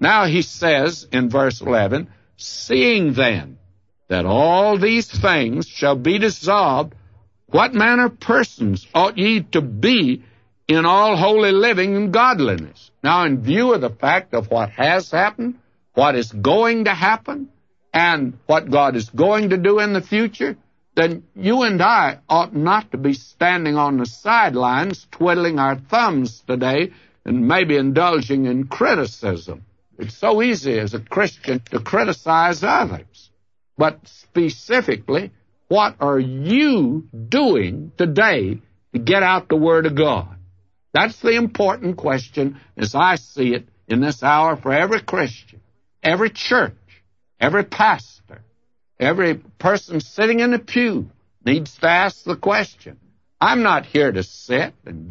Now he says in verse 11, seeing then that all these things shall be dissolved, what manner of persons ought ye to be in all holy living and godliness? Now, in view of the fact of what has happened, what is going to happen, and what God is going to do in the future, then you and I ought not to be standing on the sidelines, twiddling our thumbs today, and maybe indulging in criticism. It's so easy as a Christian to criticize others. But specifically, what are you doing today to get out the Word of God? That's the important question as I see it in this hour for every Christian, every church, every pastor, every person sitting in the pew needs to ask the question. I'm not here to sit in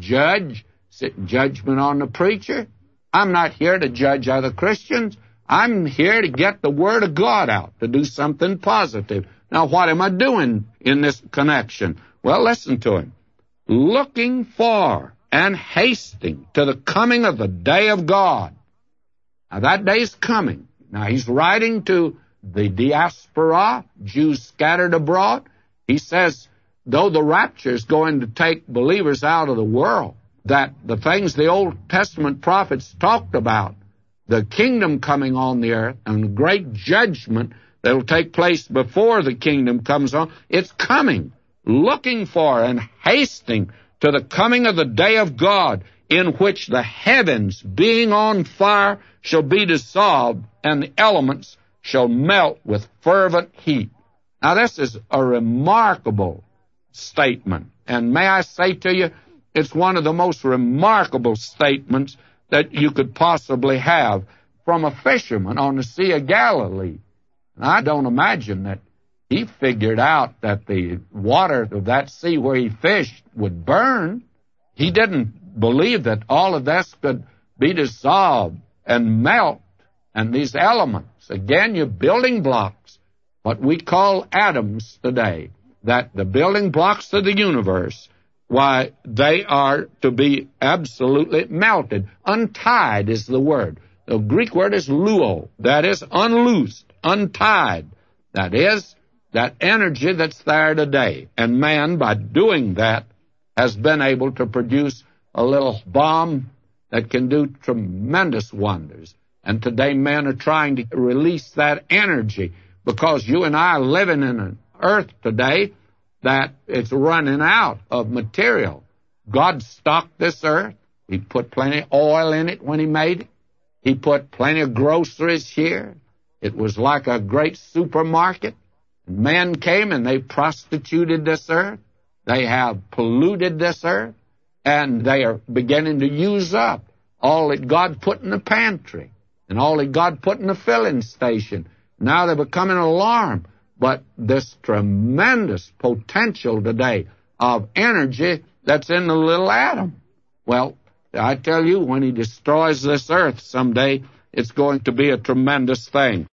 judgment on the preacher. I'm not here to judge other Christians. I'm here to get the Word of God out, to do something positive. Now, what am I doing in this connection? Well, listen to him. Looking for and hasting to the coming of the day of God. Now, that day is coming. Now, he's writing to the diaspora, Jews scattered abroad. He says, though the rapture is going to take believers out of the world, that the things the Old Testament prophets talked about, the kingdom coming on the earth and the great judgment that will take place before the kingdom comes on, it's coming. Looking for and hasting to the coming of the day of God, in which the heavens, being on fire, shall be dissolved, and the elements shall melt with fervent heat. Now, this is a remarkable statement, and may I say to you, it's one of the most remarkable statements that you could possibly have from a fisherman on the Sea of Galilee. And I don't imagine that he figured out that the water of that sea where he fished would burn. He didn't believe that all of this could be dissolved and melt. And these elements, again, your building blocks, what we call atoms today, that the building blocks of the universe, why, they are to be absolutely melted. Untied is the word. The Greek word is luo. That is unloosed, untied. That is that energy that's there today. And man, by doing that, has been able to produce a little bomb that can do tremendous wonders. And today men are trying to release that energy, because you and I are living in an earth today that it's running out of material. God stocked this earth. He put plenty of oil in it when he made it. He put plenty of groceries here. It was like a great supermarket. Men came and they prostituted this earth. They have polluted this earth. And they are beginning to use up all that God put in the pantry and all that God put in the filling station. Now they're becoming alarmed. But this tremendous potential today of energy that's in the little atom. Well, I tell you, when he destroys this earth someday, it's going to be a tremendous thing.